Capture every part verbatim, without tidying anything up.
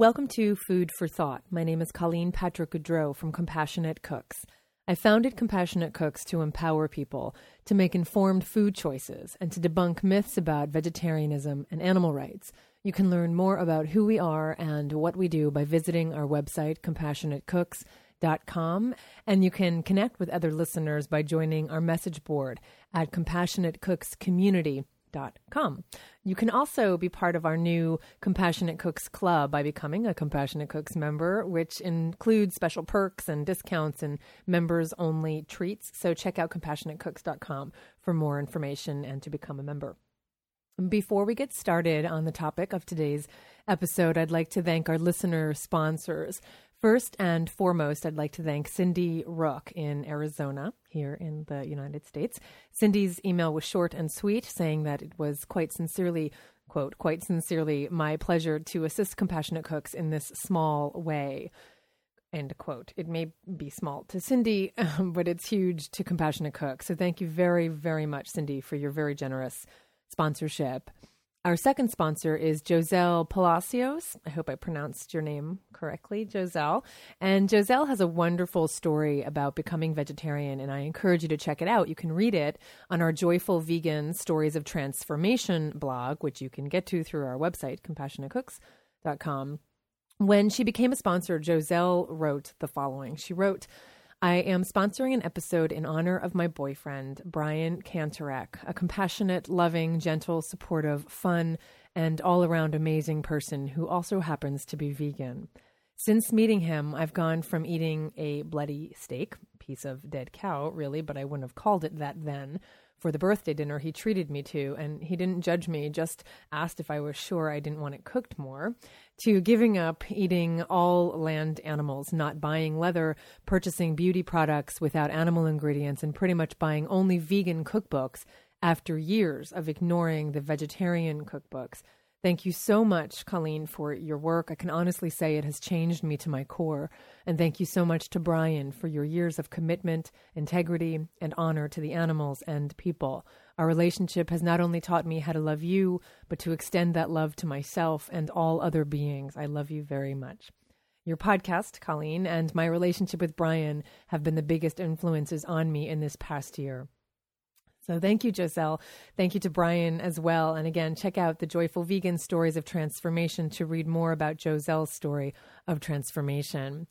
Welcome to Food for Thought. My name is Colleen Patrick Goudreau from Compassionate Cooks. I founded Compassionate Cooks to empower people to make informed food choices and to debunk myths about vegetarianism and animal rights. You can learn more about who we are and what we do by visiting our website, compassionate cooks dot com, and you can connect with other listeners by joining our message board at compassionate cooks community dot com. You can also be part of our new Compassionate Cooks Club by becoming a Compassionate Cooks member, which includes special perks and discounts and members-only treats. So check out compassionate cooks dot com for more information and to become a member. Before we get started on the topic of today's episode, I'd like to thank our listener sponsors. First and foremost, I'd like to thank Cindy Rook in Arizona, here in the United States. Cindy's email was short and sweet, saying that it was quite sincerely, quote, quite sincerely, my pleasure to assist Compassionate Cooks in this small way, end quote. It may be small to Cindy, um, but it's huge to Compassionate Cooks. So thank you very, very much, Cindy, for your very generous sponsorship. Our second sponsor is Joselle Palacios. I hope I pronounced your name correctly, Joselle. And Joselle has a wonderful story about becoming vegetarian, and I encourage you to check it out. You can read it on our Joyful Vegan Stories of Transformation blog, which you can get to through our website, compassionate cooks dot com. When she became a sponsor, Joselle wrote the following. She wrote, I am sponsoring an episode in honor of my boyfriend, Brian Kantorek, a compassionate, loving, gentle, supportive, fun, and all-around amazing person who also happens to be vegan. Since meeting him, I've gone from eating a bloody steak, piece of dead cow, really, but I wouldn't have called it that then, for the birthday dinner he treated me to, and he didn't judge me, just asked if I was sure I didn't want it cooked more, to giving up eating all land animals, not buying leather, purchasing beauty products without animal ingredients, and pretty much buying only vegan cookbooks after years of ignoring the vegetarian cookbooks. Thank you so much, Colleen, for your work. I can honestly say it has changed me to my core. And thank you so much to Brian for your years of commitment, integrity, and honor to the animals and people. Our relationship has not only taught me how to love you, but to extend that love to myself and all other beings. I love you very much. Your podcast, Colleen, and my relationship with Brian have been the biggest influences on me in this past year. So thank you, Joselle. Thank you to Brian as well. And again, check out the Joyful Vegan Stories of Transformation to read more about Joselle's story of transformation.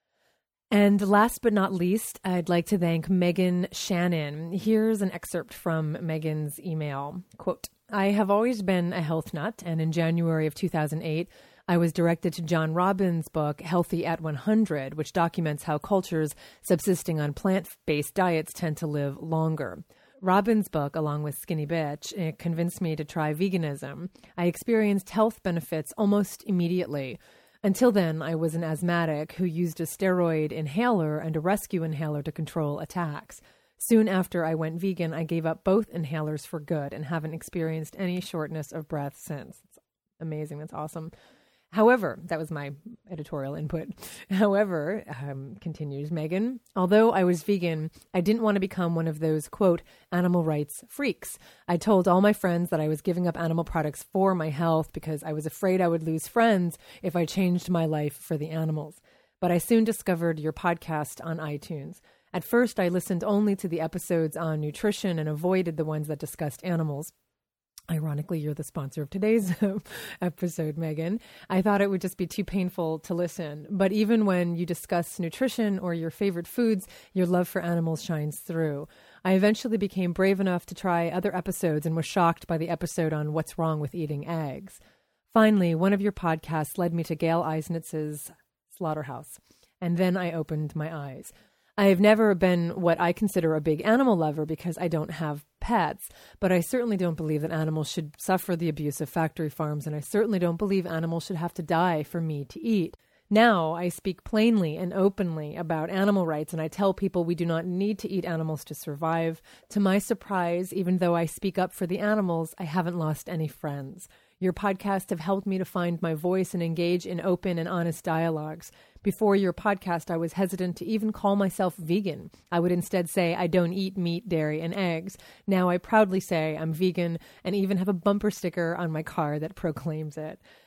And last but not least, I'd like to thank Megan Shannon. Here's an excerpt from Megan's email. Quote, I have always been a health nut, and in January of two thousand eight, I was directed to John Robbins' book, Healthy at one hundred, which documents how cultures subsisting on plant-based diets tend to live longer. Robbins' book, along with Skinny Bitch, it convinced me to try veganism. I experienced health benefits almost immediately. Until then, I was an asthmatic who used a steroid inhaler and a rescue inhaler to control attacks. Soon after I went vegan, I gave up both inhalers for good and haven't experienced any shortness of breath since. It's amazing. That's awesome. However, that was my editorial input. However, um, continues Megan, although I was vegan, I didn't want to become one of those, quote, animal rights freaks. I told all my friends that I was giving up animal products for my health because I was afraid I would lose friends if I changed my life for the animals. But I soon discovered your podcast on iTunes. At first, I listened only to the episodes on nutrition and avoided the ones that discussed animals. Ironically, you're the sponsor of today's episode, Megan. I thought it would just be too painful to listen. But even when you discuss nutrition or your favorite foods, your love for animals shines through. I eventually became brave enough to try other episodes and was shocked by the episode on what's wrong with eating eggs. Finally, one of your podcasts led me to Gail Eisnitz's Slaughterhouse, and then I opened my eyes. I have never been what I consider a big animal lover because I don't have pets, but I certainly don't believe that animals should suffer the abuse of factory farms, and I certainly don't believe animals should have to die for me to eat. Now I speak plainly and openly about animal rights, and I tell people we do not need to eat animals to survive. To my surprise, even though I speak up for the animals, I haven't lost any friends. Your podcasts have helped me to find my voice and engage in open and honest dialogues. Before your podcast, I was hesitant to even call myself vegan. I would instead say I don't eat meat, dairy, and eggs. Now I proudly say I'm vegan and even have a bumper sticker on my car that proclaims it.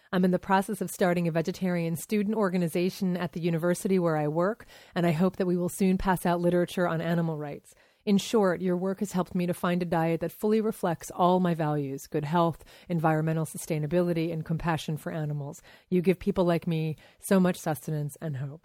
I'm in the process of starting a vegetarian student organization at the university where I work, and I hope that we will soon pass out literature on animal rights. In short, your work has helped me to find a diet that fully reflects all my values: good health, environmental sustainability, and compassion for animals. You give people like me so much sustenance and hope.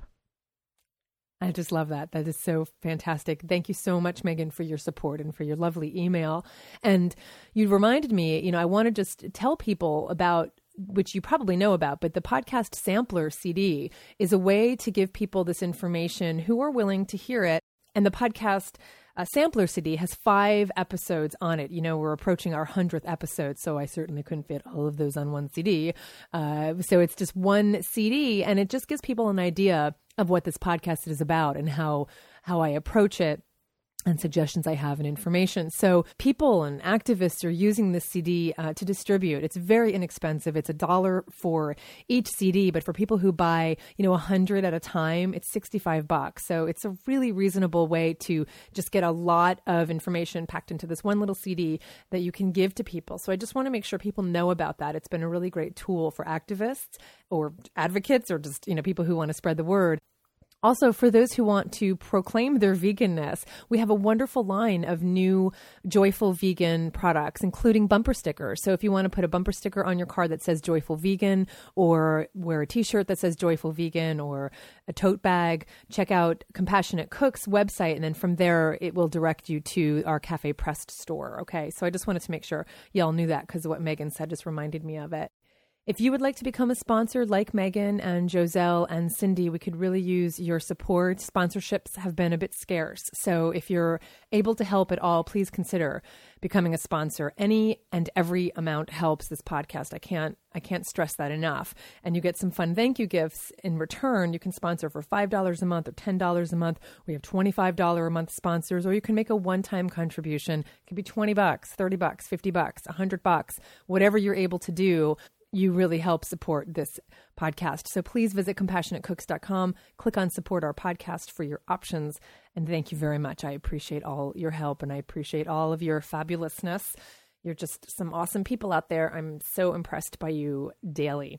I just love that. That is so fantastic. Thank you so much, Megan, for your support and for your lovely email. And you reminded me, you know, I want to just tell people about, which you probably know about, but the podcast sampler C D is a way to give people this information who are willing to hear it. And the podcast uh, sampler C D has five episodes on it. You know, we're approaching our hundredth episode, so I certainly couldn't fit all of those on one C D. Uh, so it's just one C D, and it just gives people an idea of what this podcast is about and how how I approach it, and suggestions I have and information. So people and activists are using this C D uh, to distribute. It's very inexpensive. It's a dollar for each C D, but for people who buy, you know, a hundred at a time, it's sixty-five bucks. So it's a really reasonable way to just get a lot of information packed into this one little C D that you can give to people. So I just want to make sure people know about that. It's been a really great tool for activists or advocates or just, you know, people who want to spread the word. Also, for those who want to proclaim their veganness, we have a wonderful line of new Joyful Vegan products, including bumper stickers. So if you want to put a bumper sticker on your car that says Joyful Vegan, or wear a t-shirt that says Joyful Vegan, or a tote bag, check out Compassionate Cooks website. And then from there, it will direct you to our Cafe Pressed store. Okay, so I just wanted to make sure y'all knew that, because what Megan said just reminded me of it. If you would like to become a sponsor like Megan and Joselle and Cindy, we could really use your support. Sponsorships have been a bit scarce. So if you're able to help at all, please consider becoming a sponsor. Any and every amount helps this podcast. I can't I can't stress that enough. And you get some fun thank you gifts in return. You can sponsor for five dollars a month or ten dollars a month. We have twenty-five dollars a month sponsors, or you can make a one-time contribution. It could be twenty bucks, thirty bucks, fifty bucks, one hundred bucks, whatever you're able to do. You really help support this podcast. So please visit compassionate cooks dot com, click on support our podcast for your options. And thank you very much. I appreciate all your help, and I appreciate all of your fabulousness. You're just some awesome people out there. I'm so impressed by you daily.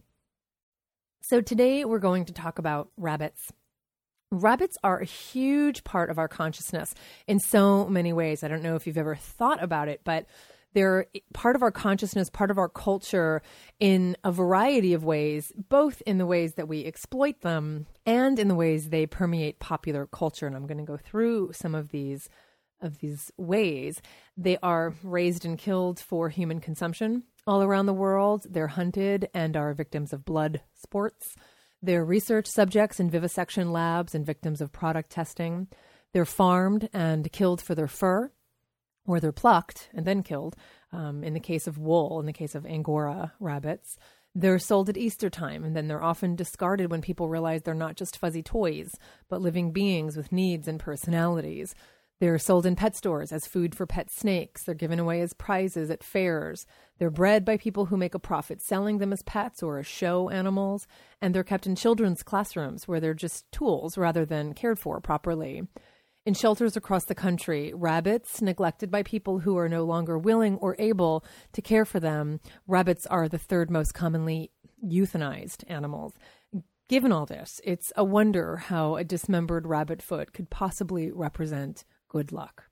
So today we're going to talk about rabbits. Rabbits are a huge part of our consciousness in so many ways. I don't know if you've ever thought about it, but they're part of our consciousness, part of our culture in a variety of ways, both in the ways that we exploit them and in the ways they permeate popular culture. And I'm going to go through some of these of these ways. They are raised and killed for human consumption all around the world. They're hunted and are victims of blood sports. They're research subjects in vivisection labs and victims of product testing. They're farmed and killed for their fur, or they're plucked and then killed. Um, in the case of wool, in the case of Angora rabbits, they're sold at Easter time, and then they're often discarded when people realize they're not just fuzzy toys, but living beings with needs and personalities. They're sold in pet stores as food for pet snakes. They're given away as prizes at fairs. They're bred by people who make a profit selling them as pets or as show animals, and they're kept in children's classrooms where they're just tools rather than cared for properly. In shelters across the country, rabbits, neglected by people who are no longer willing or able to care for them, rabbits are the third most commonly euthanized animals. Given all this, it's a wonder how a dismembered rabbit foot could possibly represent good luck.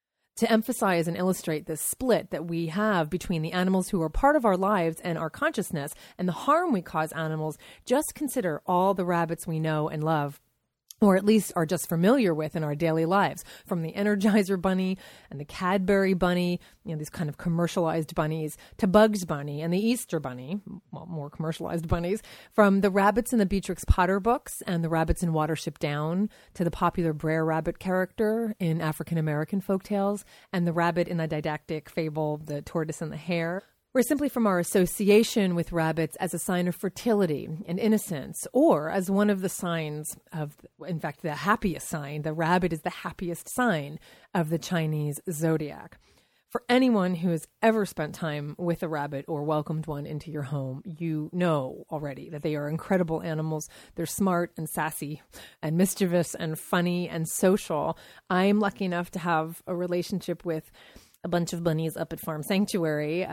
To emphasize and illustrate this split that we have between the animals who are part of our lives and our consciousness and the harm we cause animals, just consider all the rabbits we know and love, or at least are just familiar with in our daily lives, from the Energizer Bunny and the Cadbury Bunny, you know, these kind of commercialized bunnies, to Bugs Bunny and the Easter Bunny, well, more commercialized bunnies, from the rabbits in the Beatrix Potter books and the rabbits in Watership Down, to the popular Brer Rabbit character in African-American folktales, and the rabbit in the didactic fable, The Tortoise and the Hare, or simply from our association with rabbits as a sign of fertility and innocence, or as one of the signs of, in fact, the happiest sign. The rabbit is the happiest sign of the Chinese zodiac. For anyone who has ever spent time with a rabbit or welcomed one into your home, you know already that they are incredible animals. They're smart and sassy and mischievous and funny and social. I'm lucky enough to have a relationship with a bunch of bunnies up at Farm Sanctuary. Uh,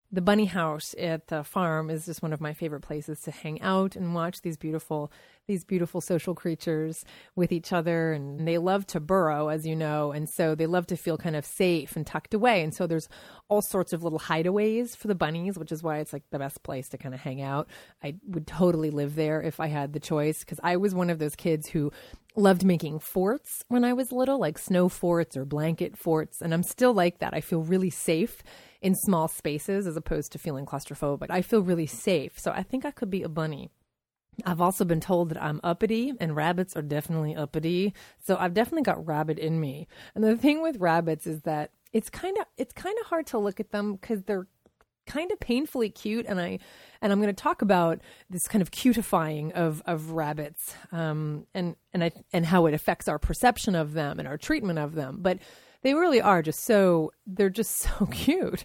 The bunny house at the farm is just one of my favorite places to hang out and watch these beautiful, these beautiful social creatures with each other. And they love to burrow, as you know, and so they love to feel kind of safe and tucked away. And so there's all sorts of little hideaways for the bunnies, which is why it's like the best place to kind of hang out. I would totally live there if I had the choice, because I was one of those kids who loved making forts when I was little, like snow forts or blanket forts. And I'm still like that. I feel really safe in small spaces as opposed to feeling claustrophobic. I feel really safe. So I think I could be a bunny. I've also been told that I'm uppity, and rabbits are definitely uppity. So I've definitely got rabbit in me. And the thing with rabbits is that it's kind of it's kind of hard to look at them because they're kind of painfully cute, and I and I'm going to talk about this kind of cutifying of of rabbits, um, and and I and how it affects our perception of them and our treatment of them. But they really are just so they're just so cute,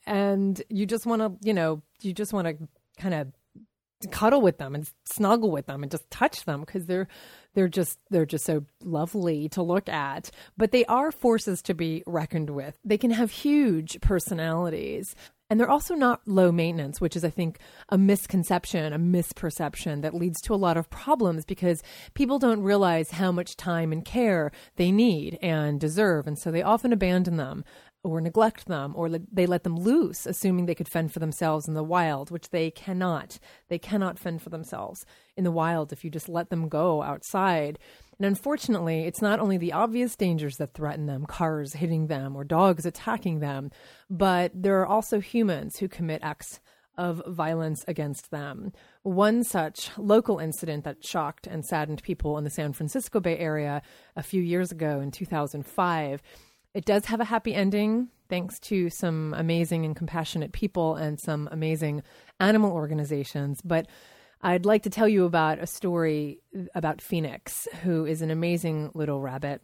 and you just want to you know you just want to kind of cuddle with them and snuggle with them and just touch them because they're they're just they're just so lovely to look at. But they are forces to be reckoned with. They can have huge personalities. And they're also not low maintenance, which is, I think, a misconception, a misperception that leads to a lot of problems because people don't realize how much time and care they need and deserve. And so they often abandon them or neglect them, or le- they let them loose, assuming they could fend for themselves in the wild, which they cannot. They cannot fend for themselves in the wild if you just let them go outside. And unfortunately, it's not only the obvious dangers that threaten them, cars hitting them or dogs attacking them, but there are also humans who commit acts of violence against them. One such local incident that shocked and saddened people in the San Francisco Bay Area a few years ago in two thousand five. It does have a happy ending, thanks to some amazing and compassionate people and some amazing animal organizations. But I'd like to tell you about a story about Phoenix, who is an amazing little rabbit.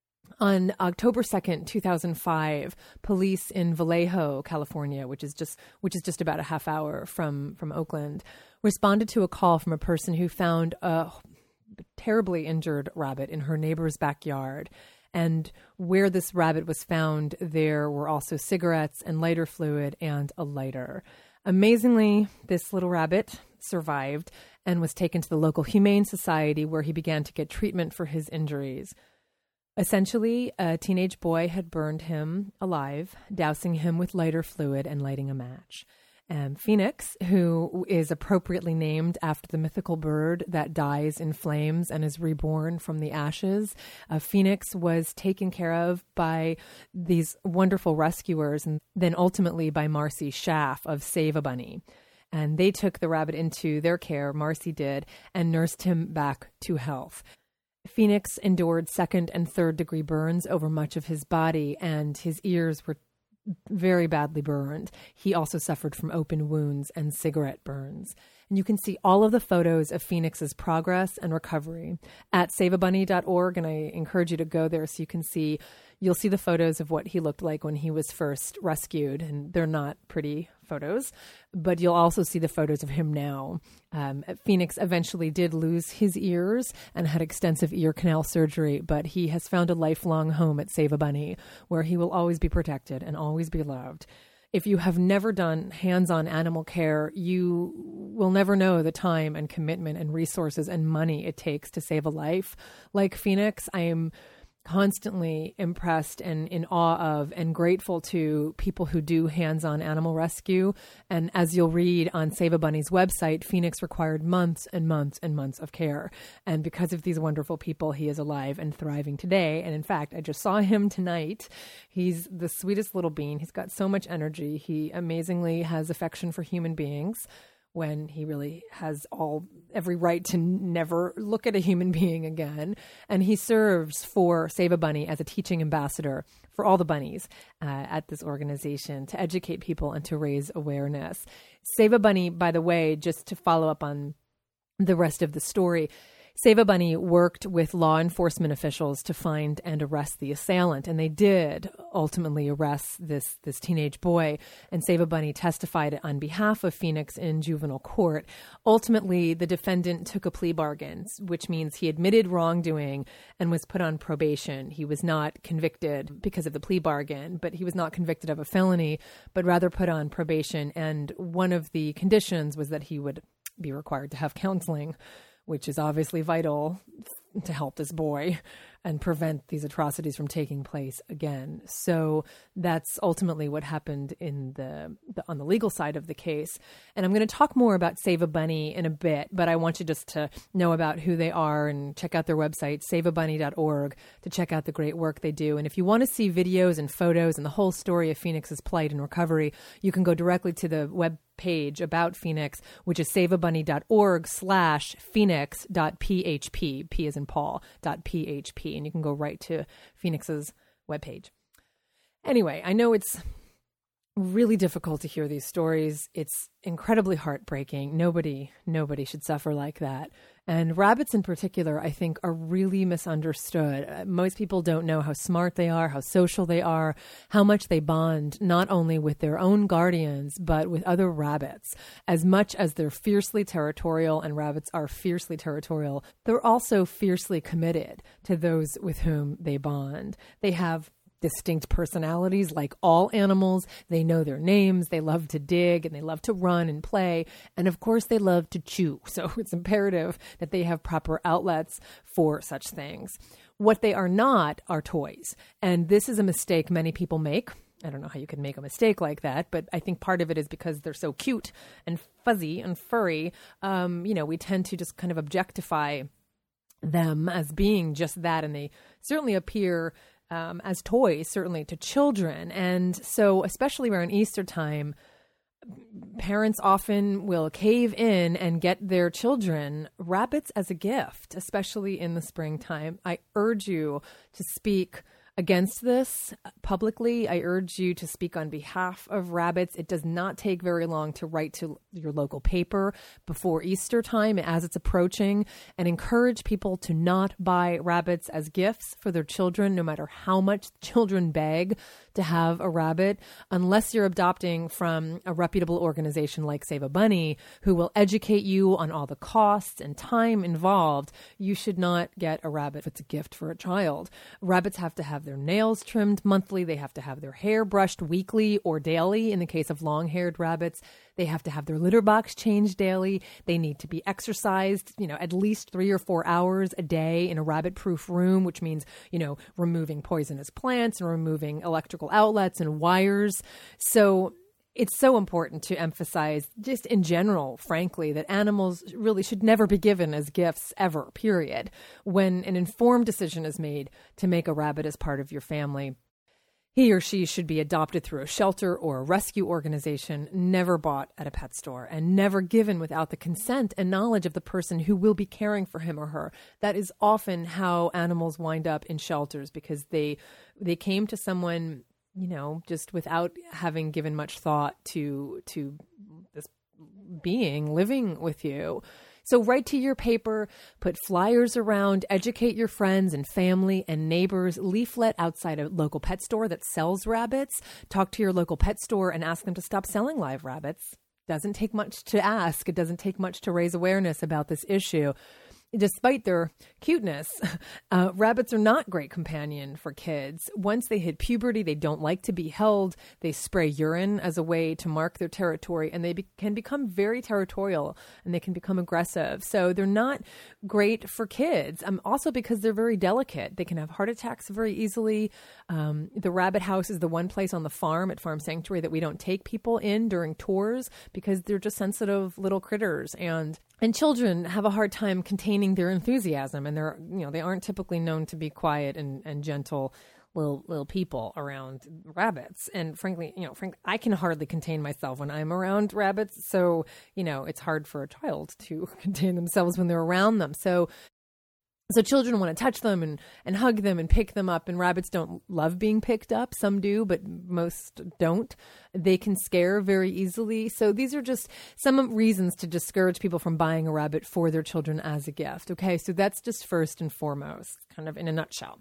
On October second, two thousand five, police in Vallejo, California, which is just which is just about a half hour from, from Oakland, responded to a call from a person who found a terribly injured rabbit in her neighbor's backyard. And where this rabbit was found, there were also cigarettes and lighter fluid and a lighter. Amazingly, this little rabbit survived and was taken to the local Humane Society, where he began to get treatment for his injuries. Essentially, a teenage boy had burned him alive, dousing him with lighter fluid and lighting a match. And Phoenix, who is appropriately named after the mythical bird that dies in flames and is reborn from the ashes, uh, Phoenix was taken care of by these wonderful rescuers and then ultimately by Marcy Schaff of Save a Bunny. And they took the rabbit into their care, Marcy did, and nursed him back to health. Phoenix endured second and third degree burns over much of his body, and his ears were very badly burned. He also suffered from open wounds and cigarette burns. And you can see all of the photos of Phoenix's progress and recovery at save a bunny dot org. And I encourage you to go there so you can see, you'll see the photos of what he looked like when he was first rescued. And they're not pretty photos, but you'll also see the photos of him now. Um, Phoenix eventually did lose his ears and had extensive ear canal surgery, but he has found a lifelong home at Save a Bunny, where he will always be protected and always be loved. If you have never done hands-on animal care, you will never know the time and commitment and resources and money it takes to save a life. Like Phoenix, I am constantly impressed and in awe of and grateful to people who do hands-on animal rescue. And as you'll read on Save a Bunny's website, Phoenix required months and months and months of care. And because of these wonderful people, he is alive and thriving today. And in fact, I just saw him tonight. He's the sweetest little bean. He's got so much energy. He amazingly has affection for human beings, when he really has all every right to never look at a human being again. And he serves for Save a Bunny as a teaching ambassador for all the bunnies uh, at this organization to educate people and to raise awareness. Save a Bunny, by the way, just to follow up on the rest of the story, Save a Bunny worked with law enforcement officials to find and arrest the assailant, and they did ultimately arrest this, this teenage boy, and Save a Bunny testified on behalf of Phoenix in juvenile court. Ultimately, the defendant took a plea bargain, which means he admitted wrongdoing and was put on probation. He was not convicted because of the plea bargain, but he was not convicted of a felony, but rather put on probation, and one of the conditions was that he would be required to have counseling, which is obviously vital to help this boy and prevent these atrocities from taking place again. So that's ultimately what happened in the, the on the legal side of the case. And I'm going to talk more about Save a Bunny in a bit, but I want you just to know about who they are and check out their website, save a bunny dot org, to check out the great work they do. And if you want to see videos and photos and the whole story of Phoenix's plight and recovery, you can go directly to the web page about Phoenix, which is save a bunny dot org slash phoenix dot p h p, P as in Paul, dot P H P, and you can go right to Phoenix's webpage. Anyway, I know it's really difficult to hear these stories. It's incredibly heartbreaking. Nobody, nobody should suffer like that. And rabbits in particular, I think, are really misunderstood. Uh, most people don't know how smart they are, how social they are, how much they bond, not only with their own guardians, but with other rabbits. As much as they're fiercely territorial, and rabbits are fiercely territorial, they're also fiercely committed to those with whom they bond. They have distinct personalities like all animals. They know their names, they love to dig, and they love to run and play. And of course, they love to chew. So it's imperative that they have proper outlets for such things. What they are not are toys. And this is a mistake many people make. I don't know how you can make a mistake like that, but I think part of it is because they're so cute and fuzzy and furry. Um, you know, we tend to just kind of objectify them as being just that. And they certainly appear Um, as toys, certainly to children. And so, especially around Easter time, parents often will cave in and get their children rabbits as a gift, especially in the springtime. I urge you to speak against this publicly. I urge you to speak on behalf of rabbits. It does not take very long to write to your local paper before Easter time as it's approaching, and encourage people to not buy rabbits as gifts for their children, no matter how much children beg to have a rabbit, unless you're adopting from a reputable organization like Save a Bunny, who will educate you on all the costs and time involved. You should not get a rabbit if it's a gift for a child. Rabbits have to have their nails trimmed monthly. They have to have their hair brushed weekly or daily. In the case of long-haired rabbits, they have to have their litter box changed daily. They need to be exercised, you know, at least three or four hours a day in a rabbit-proof room, which means, you know, removing poisonous plants and removing electrical outlets and wires. So it's so important to emphasize, just in general, frankly, that animals really should never be given as gifts ever, period. When an informed decision is made to make a rabbit as part of your family, he or she should be adopted through a shelter or a rescue organization, never bought at a pet store, and never given without the consent and knowledge of the person who will be caring for him or her. That is often how animals wind up in shelters, because they they came to someone, you know, just without having given much thought to to this being living with you. So write to your paper, put flyers around, educate your friends and family and neighbors, leaflet outside a local pet store that sells rabbits, talk to your local pet store and ask them to stop selling live rabbits. Doesn't take much to ask. It doesn't take much to raise awareness about this issue. Despite their cuteness, uh, rabbits are not great companion for kids. Once they hit puberty, they don't like to be held. They spray urine as a way to mark their territory, and they be- can become very territorial, and they can become aggressive. So they're not great for kids. Um, also because they're very delicate. They can have heart attacks very easily. Um, the rabbit house is the one place on the farm at Farm Sanctuary that we don't take people in during tours, because they're just sensitive little critters, and And children have a hard time containing their enthusiasm, and they're, you know, they aren't typically known to be quiet and, and gentle little little people around rabbits. And frankly, you know, frankly, I can hardly contain myself when I'm around rabbits. So, you know, it's hard for a child to contain themselves when they're around them. So So children want to touch them and, and hug them and pick them up, and rabbits don't love being picked up. Some do, but most don't. They can scare very easily. So these are just some reasons to discourage people from buying a rabbit for their children as a gift. Okay, so that's just first and foremost, kind of in a nutshell.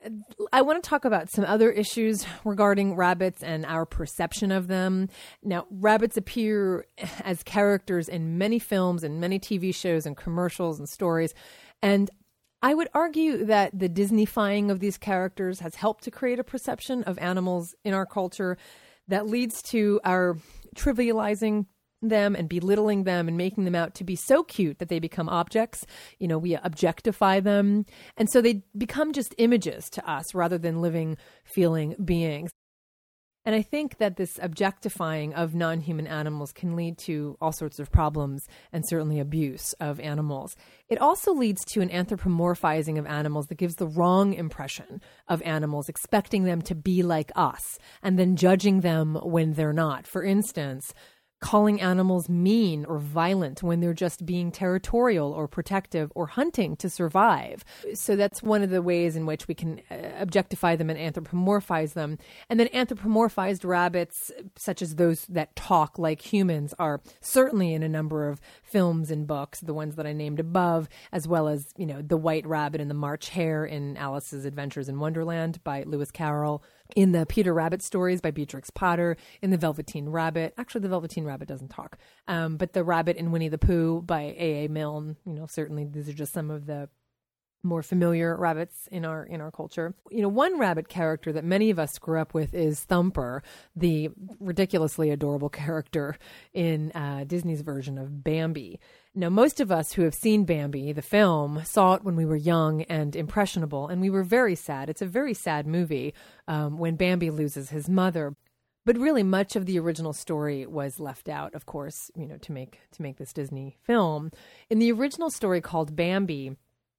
I want to talk about some other issues regarding rabbits and our perception of them. Now, rabbits appear as characters in many films and many T V shows and commercials and stories, and I would argue that the Disneyfying of these characters has helped to create a perception of animals in our culture that leads to our trivializing them and belittling them and making them out to be so cute that they become objects. You know, we objectify them. And so they become just images to us rather than living, feeling beings. And I think that this objectifying of non-human animals can lead to all sorts of problems and certainly abuse of animals. It also leads to an anthropomorphizing of animals that gives the wrong impression of animals, expecting them to be like us and then judging them when they're not. For instance, calling animals mean or violent when they're just being territorial or protective or hunting to survive. So that's one of the ways in which we can objectify them and anthropomorphize them. And then anthropomorphized rabbits, such as those that talk like humans, are certainly in a number of films and books, the ones that I named above, as well as, you know, the White Rabbit and the March Hare in Alice's Adventures in Wonderland by Lewis Carroll, in the Peter Rabbit stories by Beatrix Potter, in the Velveteen Rabbit. Actually, the Velveteen Rabbit doesn't talk. Um, but the Rabbit in Winnie the Pooh by A A. Milne, you know, certainly these are just some of the more familiar rabbits in our in our culture. You know, one rabbit character that many of us grew up with is Thumper, the ridiculously adorable character in uh, Disney's version of Bambi. Now, most of us who have seen Bambi, the film, saw it when we were young and impressionable, and we were very sad. It's a very sad movie um, when Bambi loses his mother. But really, much of the original story was left out, of course, you know, to make to make this Disney film. In the original story called Bambi,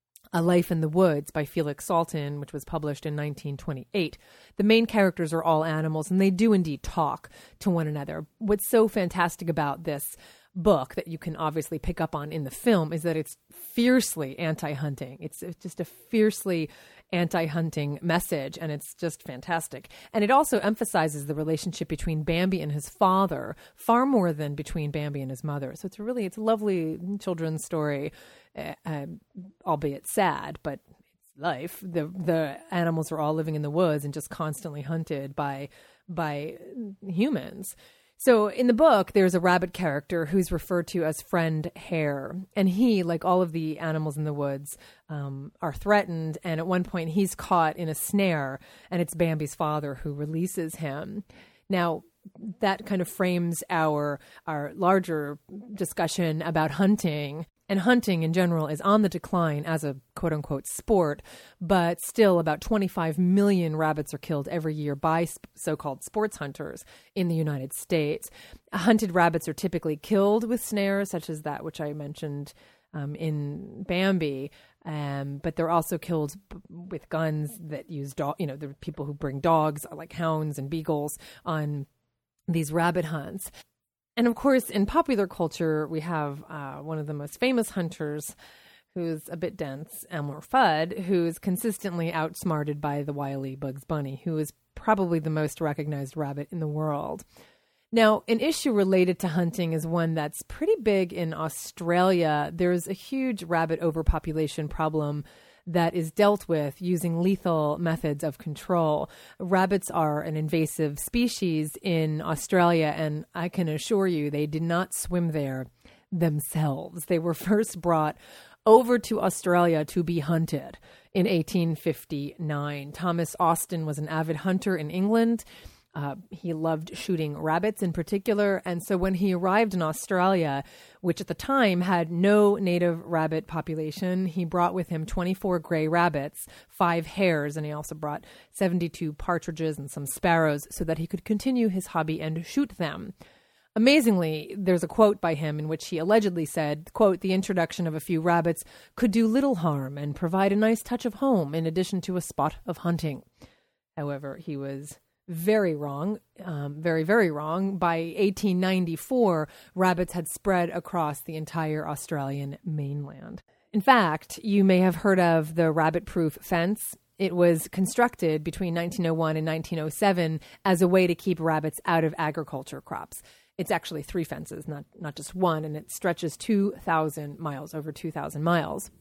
A Life in the Woods by Felix Salten, which was published in nineteen twenty-eight. The main characters are all animals, and they do indeed talk to one another. What's so fantastic about this book that you can obviously pick up on in the film is that it's fiercely anti-hunting. It's, it's just a fiercely anti-hunting message, and it's just fantastic. And it also emphasizes the relationship between Bambi and his father far more than between Bambi and his mother. So it's a really, it's a lovely children's story, uh, uh, albeit sad, but it's life. The the animals are all living in the woods and just constantly hunted by by humans. So in the book, there's a rabbit character who's referred to as Friend Hare. And he, like all of the animals in the woods, um, are threatened. And at one point, he's caught in a snare, and it's Bambi's father who releases him. Now, that kind of frames our our larger discussion about hunting. And hunting in general is on the decline as a quote-unquote sport, but still about twenty-five million rabbits are killed every year by sp- so-called sports hunters in the United States. Hunted rabbits are typically killed with snares, such as that which I mentioned um, in Bambi, um, but they're also killed b- with guns that use dog. You know, the people who bring dogs, like hounds and beagles, on these rabbit hunts. And of course, in popular culture, we have uh, one of the most famous hunters who's a bit dense, Elmer Fudd, who's consistently outsmarted by the wily Bugs Bunny, who is probably the most recognized rabbit in the world. Now, an issue related to hunting is one that's pretty big in Australia. There's a huge rabbit overpopulation problem that is dealt with using lethal methods of control. Rabbits are an invasive species in Australia, and I can assure you they did not swim there themselves. They were first brought over to Australia to be hunted in eighteen fifty-nine. Thomas Austin was an avid hunter in England. Uh, he loved shooting rabbits in particular. And so when he arrived in Australia, which at the time had no native rabbit population, he brought with him twenty-four gray rabbits, five hares, and he also brought seventy-two partridges and some sparrows so that he could continue his hobby and shoot them. Amazingly, there's a quote by him in which he allegedly said, quote, "The introduction of a few rabbits could do little harm and provide a nice touch of home in addition to a spot of hunting." However, he was very wrong, um, very, very wrong. By eighteen ninety-four, rabbits had spread across the entire Australian mainland. In fact, you may have heard of the rabbit-proof fence. It was constructed between nineteen oh one and nineteen oh seven as a way to keep rabbits out of agriculture crops. It's actually three fences, not, not just one, and it stretches two thousand miles, over two thousand miles.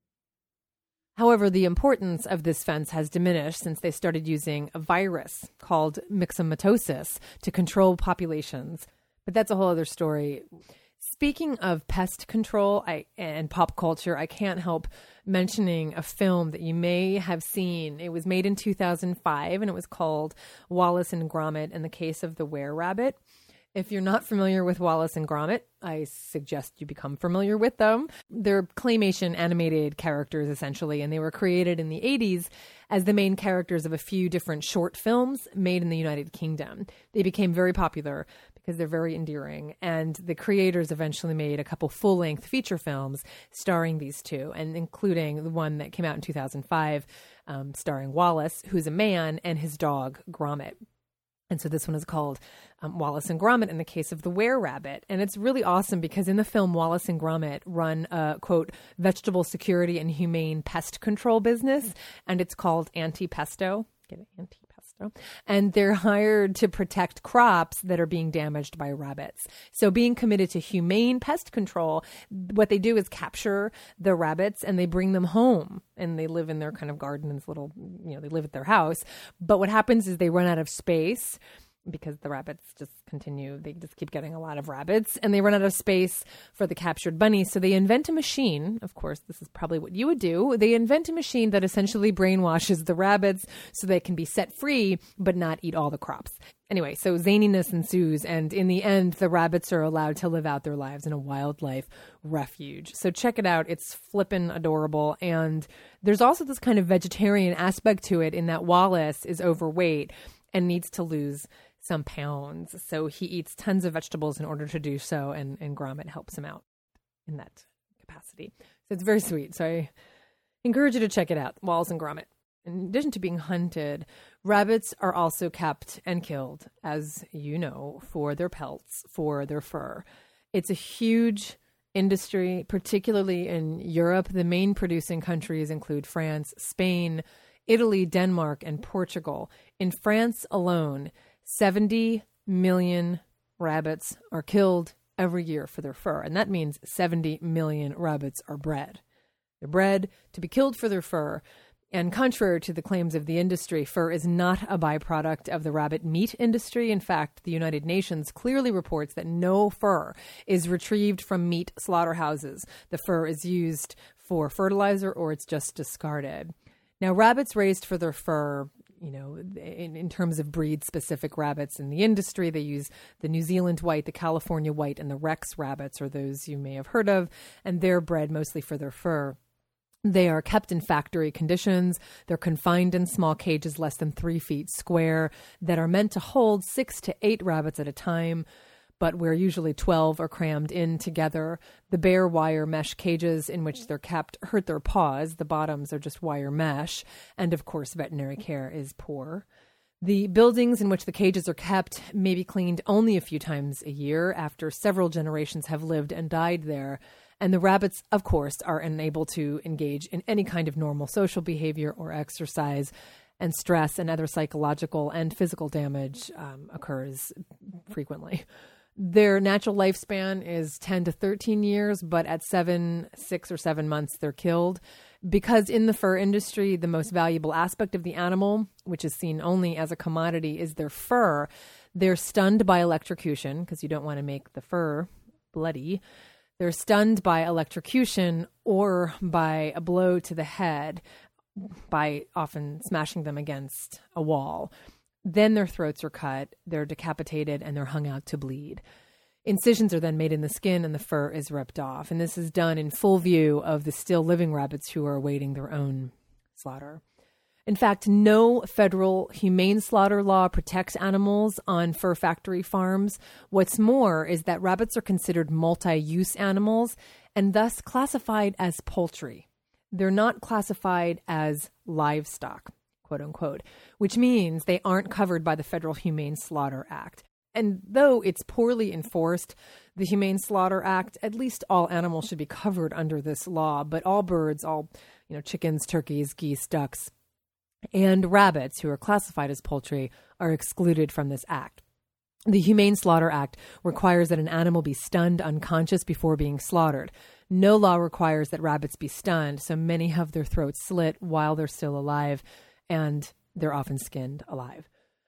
However, the importance of this fence has diminished since they started using a virus called myxomatosis to control populations. But that's a whole other story. Speaking of pest control I, and pop culture, I can't help mentioning a film that you may have seen. It was made in two thousand five, and it was called Wallace and Gromit and the Case of the Were-Rabbit. If you're not familiar with Wallace and Gromit, I suggest you become familiar with them. They're claymation animated characters, essentially, and they were created in the eighties as the main characters of a few different short films made in the United Kingdom. They became very popular because they're very endearing, and the creators eventually made a couple full-length feature films starring these two, and including the one that came out in two thousand five, um, starring Wallace, who's a man, and his dog, Gromit. And so this one is called um, Wallace and Gromit in the Case of the Were-Rabbit. And it's really awesome because in the film, Wallace and Gromit run a, quote, vegetable security and humane pest control business. And it's called Anti-Pesto. Get it? Anti-Pesto. And they're hired to protect crops that are being damaged by rabbits. So being committed to humane pest control, what they do is capture the rabbits and they bring them home. And they live in their kind of garden and little, you know, they live at their house. But what happens is they run out of space because the rabbits just continue. They just keep getting a lot of rabbits and they run out of space for the captured bunnies. So they invent a machine. Of course, this is probably what you would do. They invent a machine that essentially brainwashes the rabbits so they can be set free, but not eat all the crops. Anyway, so zaniness ensues, and in the end, the rabbits are allowed to live out their lives in a wildlife refuge. So check it out. It's flippin' adorable. And there's also this kind of vegetarian aspect to it in that Wallace is overweight and needs to lose some pounds. So he eats tons of vegetables in order to do so, and, and Gromit helps him out in that capacity. So it's very sweet. So I encourage you to check it out, Wallace and Gromit. In addition to being hunted, rabbits are also kept and killed, as you know, for their pelts, for their fur. It's a huge industry, particularly in Europe. The main producing countries include France, Spain, Italy, Denmark, and Portugal. In France alone, seventy million rabbits are killed every year for their fur. And that means seventy million rabbits are bred. They're bred to be killed for their fur. And contrary to the claims of the industry, fur is not a byproduct of the rabbit meat industry. In fact, the United Nations clearly reports that no fur is retrieved from meat slaughterhouses. The fur is used for fertilizer or it's just discarded. Now, rabbits raised for their fur, you know, in, in terms of breed-specific rabbits in the industry, they use the New Zealand white, the California white, and the Rex rabbits are those you may have heard of, and they're bred mostly for their fur. They are kept in factory conditions. They're confined in small cages less than three feet square that are meant to hold six to eight rabbits at a time, but where usually twelve are crammed in together. The bare wire mesh cages in which they're kept hurt their paws. The bottoms are just wire mesh. And of course, veterinary care is poor. The buildings in which the cages are kept may be cleaned only a few times a year after several generations have lived and died there. And the rabbits, of course, are unable to engage in any kind of normal social behavior or exercise, and stress and other psychological and physical damage um, occurs frequently. Their natural lifespan is ten to thirteen years, but at seven, six or seven months, they're killed. Because in the fur industry, the most valuable aspect of the animal, which is seen only as a commodity, is their fur. They're stunned by electrocution, because you don't want to make the fur bloody. They're stunned by electrocution or by a blow to the head, by often smashing them against a wall. Then their throats are cut, they're decapitated, and they're hung out to bleed. Incisions are then made in the skin and the fur is ripped off. And this is done in full view of the still living rabbits who are awaiting their own slaughter. In fact, no federal humane slaughter law protects animals on fur factory farms. What's more is that rabbits are considered multi-use animals and thus classified as poultry. They're not classified as livestock, quote unquote, which means they aren't covered by the Federal Humane Slaughter Act. And though it's poorly enforced, the Humane Slaughter Act, at least all animals should be covered under this law, but all birds, all, you know, chickens, turkeys, geese, ducks, and rabbits who are classified as poultry are excluded from this act. The Humane Slaughter Act requires that an animal be stunned unconscious before being slaughtered. No law requires that rabbits be stunned, so many have their throats slit while they're still alive, and they're often skinned alive.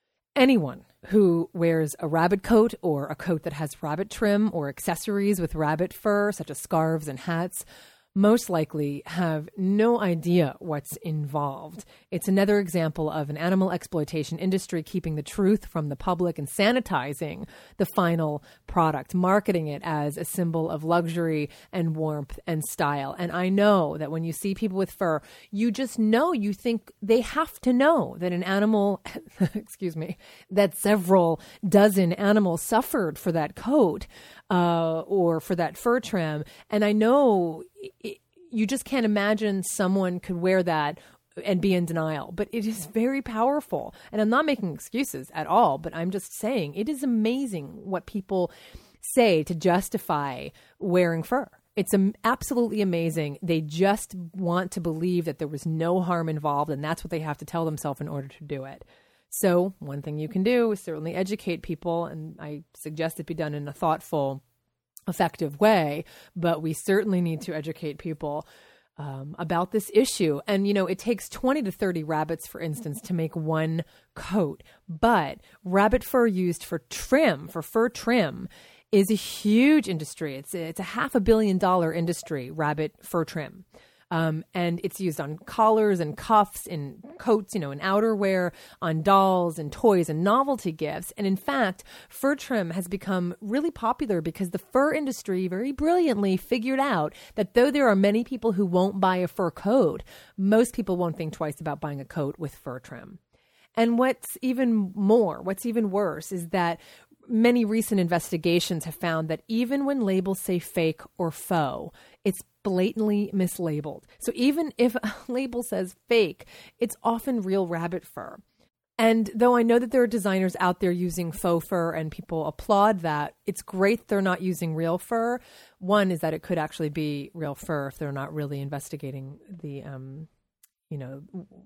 Anyone who wears a rabbit coat or a coat that has rabbit trim or accessories with rabbit fur, such as scarves and hats, most likely have no idea what's involved. It's another example of an animal exploitation industry keeping the truth from the public and sanitizing the final product, marketing it as a symbol of luxury and warmth and style. And I know that when you see people with fur, you just know, you think they have to know that an animal, excuse me, that several dozen animals suffered for that coat uh, or for that fur trim. And I know it, you just can't imagine someone could wear that and be in denial, but it is very powerful. And I'm not making excuses at all, but I'm just saying it is amazing what people say to justify wearing fur. It's um, absolutely amazing. They just want to believe that there was no harm involved, and that's what they have to tell themselves in order to do it. So one thing you can do is certainly educate people, and I suggest it be done in a thoughtful, effective way, but we certainly need to educate people um, about this issue. And, you know, it takes twenty to thirty rabbits, for instance, to make one coat, but rabbit fur used for trim, for fur trim, is a huge industry. It's, it's a half a billion dollar industry, rabbit fur trim. Um, and it's used on collars and cuffs, in coats, you know, in outerwear, on dolls and toys and novelty gifts. And in fact, fur trim has become really popular because the fur industry very brilliantly figured out that though there are many people who won't buy a fur coat, most people won't think twice about buying a coat with fur trim. And what's even more, what's even worse is that many recent investigations have found that even when labels say fake or faux, it's blatantly mislabeled. So even if a label says fake, it's often real rabbit fur. And though I know that there are designers out there using faux fur and people applaud that, it's great they're not using real fur. One is that it could actually be real fur if they're not really investigating the, um, you know,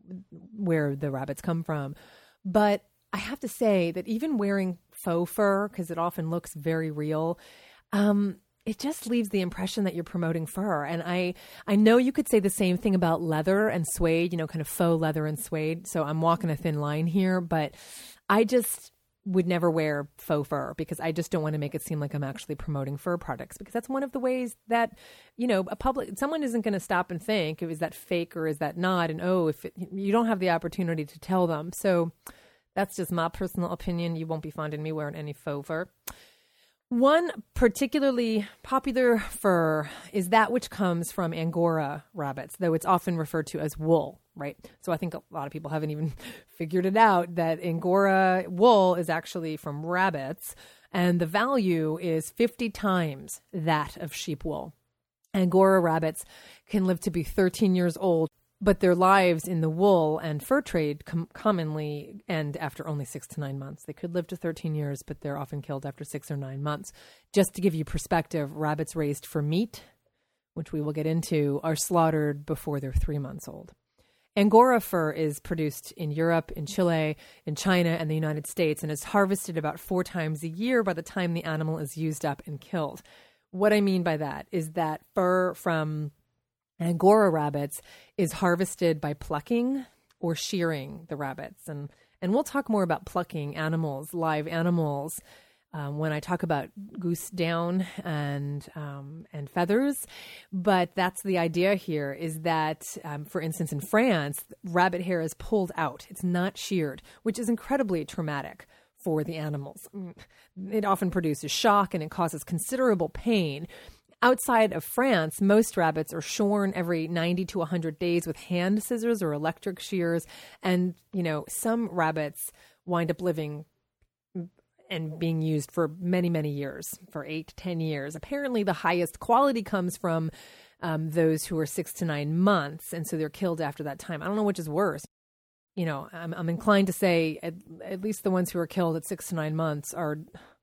where the rabbits come from. But I have to say that even wearing faux fur, because it often looks very real, um, it just leaves the impression that you're promoting fur. And I, I know you could say the same thing about leather and suede, you know, kind of faux leather and suede. So I'm walking a thin line here, but I just would never wear faux fur because I just don't want to make it seem like I'm actually promoting fur products, because that's one of the ways that, you know, a public, someone isn't going to stop and think, is that fake or is that not? And oh, if it, you don't have the opportunity to tell them. So that's just my personal opinion. You won't be finding me wearing any faux fur. One particularly popular fur is that which comes from Angora rabbits, though it's often referred to as wool, right? So I think a lot of people haven't even figured it out that Angora wool is actually from rabbits, and the value is fifty times that of sheep wool. Angora rabbits can live to be thirteen years old, but their lives in the wool and fur trade com- commonly end after only six to nine months. They could live to thirteen years, but they're often killed after six or nine months. Just to give you perspective, rabbits raised for meat, which we will get into, are slaughtered before they're three months old. Angora fur is produced in Europe, in Chile, in China, and the United States, and is harvested about four times a year by the time the animal is used up and killed. What I mean by that is that fur from Angora rabbits is harvested by plucking or shearing the rabbits. And and we'll talk more about plucking animals, live animals, um, when I talk about goose down and um, and feathers. But that's the idea here, is that, um, for instance, in France, rabbit hair is pulled out. It's not sheared, which is incredibly traumatic for the animals. It often produces shock and it causes considerable pain. Outside of France, most rabbits are shorn every ninety to one hundred days with hand scissors or electric shears. And, you know, some rabbits wind up living and being used for many, many years, for eight to ten years. Apparently, the highest quality comes from um, those who are six to nine months. And so they're killed after that time. I don't know which is worse. You know, I'm, I'm inclined to say at, at least the ones who are killed at six to nine months are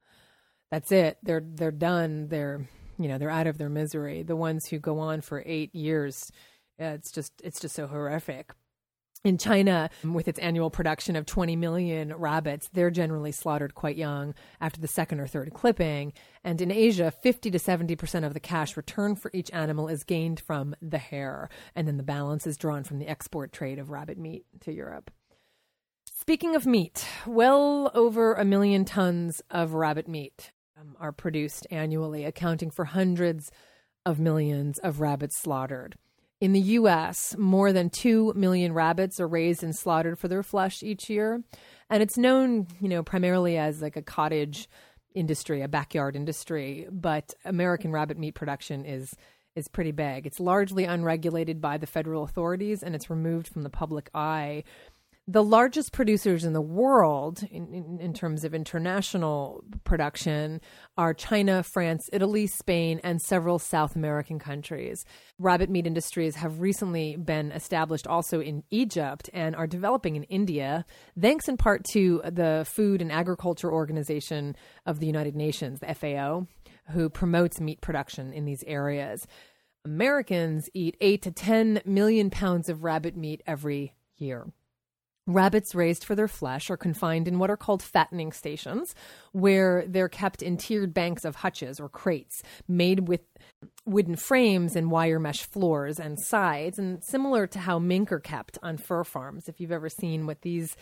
that's it. They're they're done. They're you know they're out of their misery. The ones who go on for eight years, it's just it's just so horrific. In China, with its annual production of twenty million rabbits, they're generally slaughtered quite young after the second or third clipping. And in Asia, fifty to seventy percent of the cash returned for each animal is gained from the hare. And then the balance is drawn from the export trade of rabbit meat to Europe. Speaking of meat, well over a million tons of rabbit meat um, are produced annually, accounting for hundreds of millions of rabbits slaughtered. In the U S, more than two million rabbits are raised and slaughtered for their flesh each year. And it's known, you know, primarily as like a cottage industry, a backyard industry. But American rabbit meat production is is pretty big. It's largely unregulated by the federal authorities, and it's removed from the public eye. The largest producers in the world in, in, in terms of international production are China, France, Italy, Spain, and several South American countries. Rabbit meat industries have recently been established also in Egypt and are developing in India, thanks in part to the Food and Agriculture Organization of the United Nations, the F A O, who promotes meat production in these areas. Americans eat eight to ten million pounds of rabbit meat every year. Rabbits raised for their flesh are confined in what are called fattening stations, where they're kept in tiered banks of hutches or crates made with wooden frames and wire mesh floors and sides, and similar to how mink are kept on fur farms, if you've ever seen what these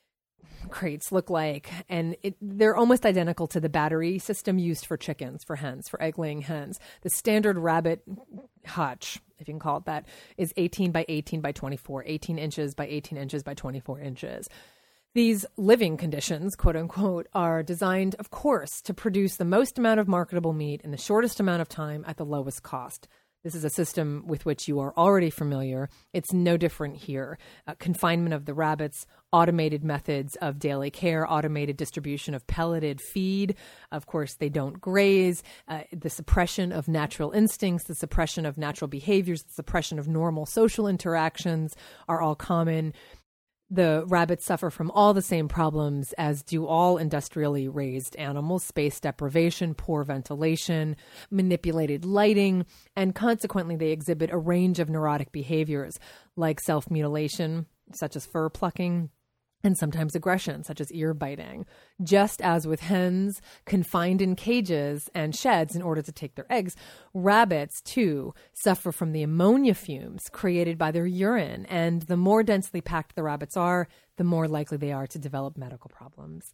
crates look like. And it, they're almost identical to the battery system used for chickens, for hens, for egg-laying hens. The standard rabbit hutch, if you can call it that, is eighteen by eighteen by twenty-four, eighteen inches by eighteen inches by twenty-four inches. These living conditions, quote unquote, are designed, of course, to produce the most amount of marketable meat in the shortest amount of time at the lowest cost. This is a system with which you are already familiar. It's no different here. Uh, confinement of the rabbits, automated methods of daily care, automated distribution of pelleted feed. Of course, they don't graze. Uh, the suppression of natural instincts, the suppression of natural behaviors, the suppression of normal social interactions are all common. The rabbits suffer from all the same problems as do all industrially raised animals: space deprivation, poor ventilation, manipulated lighting, and consequently they exhibit a range of neurotic behaviors like self-mutilation, such as fur plucking, and sometimes aggression, such as ear biting. Just as with hens confined in cages and sheds in order to take their eggs, rabbits, too, suffer from the ammonia fumes created by their urine. And the more densely packed the rabbits are, the more likely they are to develop medical problems.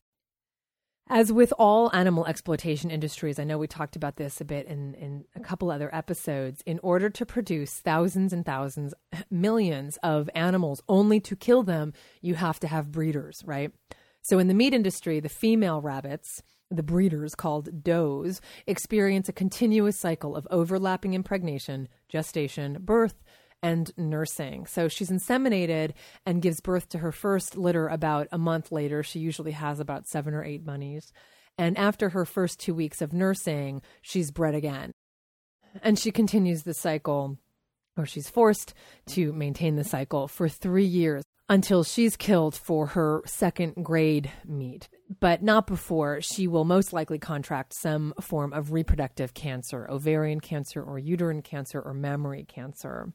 As with all animal exploitation industries, I know we talked about this a bit in, in a couple other episodes, in order to produce thousands and thousands, millions of animals only to kill them, you have to have breeders, right? So in the meat industry, the female rabbits, the breeders called does, experience a continuous cycle of overlapping impregnation, gestation, birth, and nursing. So she's inseminated and gives birth to her first litter about a month later. She usually has about seven or eight bunnies. And after her first two weeks of nursing, she's bred again. And she continues the cycle, or she's forced to maintain the cycle for three years until she's killed for her second grade meat. But not before. She will most likely contract some form of reproductive cancer, ovarian cancer or uterine cancer or mammary cancer.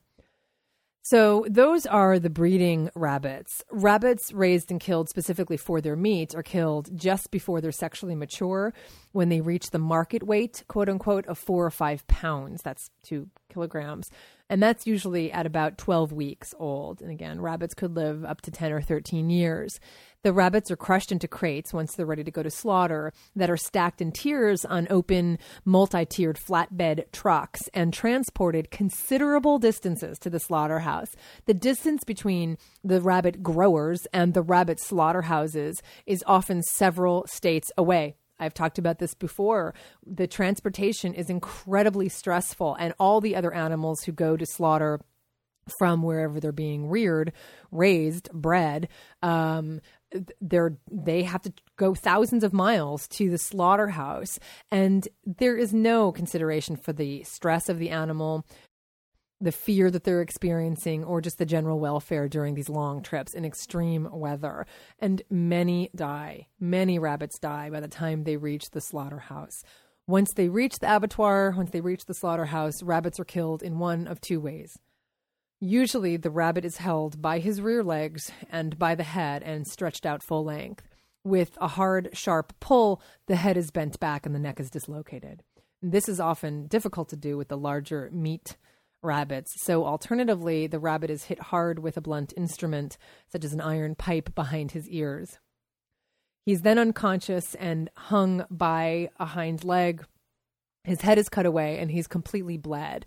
So those are the breeding rabbits. Rabbits raised and killed specifically for their meat are killed just before they're sexually mature, when they reach the market weight, quote unquote, of four or five pounds. That's two kilograms. And that's usually at about twelve weeks old. And again, rabbits could live up to ten or thirteen years. The rabbits are crushed into crates once they're ready to go to slaughter that are stacked in tiers on open, multi-tiered flatbed trucks and transported considerable distances to the slaughterhouse. The distance between the rabbit growers and the rabbit slaughterhouses is often several states away. I've talked about this before. The transportation is incredibly stressful, and all the other animals who go to slaughter from wherever they're being reared, raised, bred, um, they're, they have to go thousands of miles to the slaughterhouse. And there is no consideration for the stress of the animal, the fear that they're experiencing, or just the general welfare during these long trips in extreme weather. And many die. Many rabbits die by the time they reach the slaughterhouse. Once they reach the abattoir, once they reach the slaughterhouse, rabbits are killed in one of two ways. Usually, the rabbit is held by his rear legs and by the head and stretched out full length. With a hard, sharp pull, the head is bent back and the neck is dislocated. This is often difficult to do with the larger meat rabbits. So alternatively, the rabbit is hit hard with a blunt instrument, such as an iron pipe, behind his ears. He's then unconscious and hung by a hind leg. His head is cut away and he's completely bled.